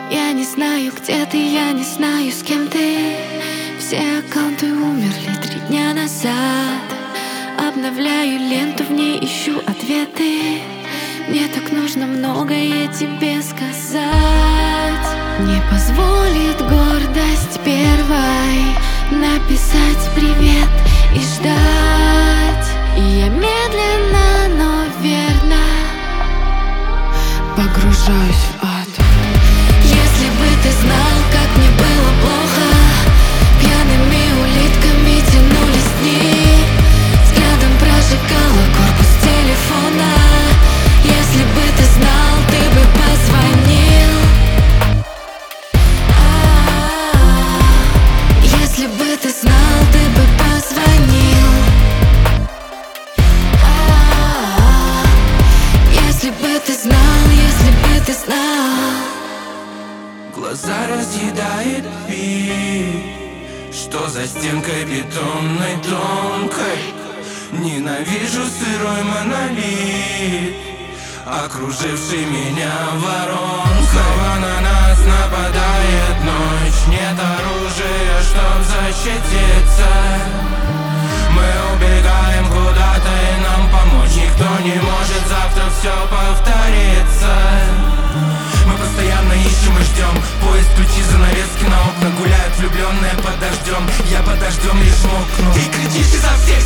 Я не знаю, где ты, я не знаю, с кем ты. Все аккаунты умерли 3 дня назад. Обновляю ленту, в ней ищу ответы. Мне так нужно многое тебе сказать. Не позволит гордость первой написать привет и ждать. И я медленно, но верно погружаюсь в ад. Если бы ты знал, как мне было плохо, пьяными улитками тянулись дни, взглядом прожигала корпус телефона. Если бы ты знал, ты бы позвонил. Если бы ты знал, ты бы позвонил. Если бы ты знал, если бы ты знал. Глаза разъедает пик, что за стенкой бетонной тонкой. Ненавижу сырой монолит, окруживший меня воронкой. Снова на нас нападает ночь, нет оружия, чтоб защититься. Мы убегаем куда-то и нам помочь никто не может, завтра все повторится. Мы постоянно ищем и ждем, поиск ключи, занавески на окна. Гуляют влюбленные под дождем, я под дождем лишь мокну. Ты кричишь изо всех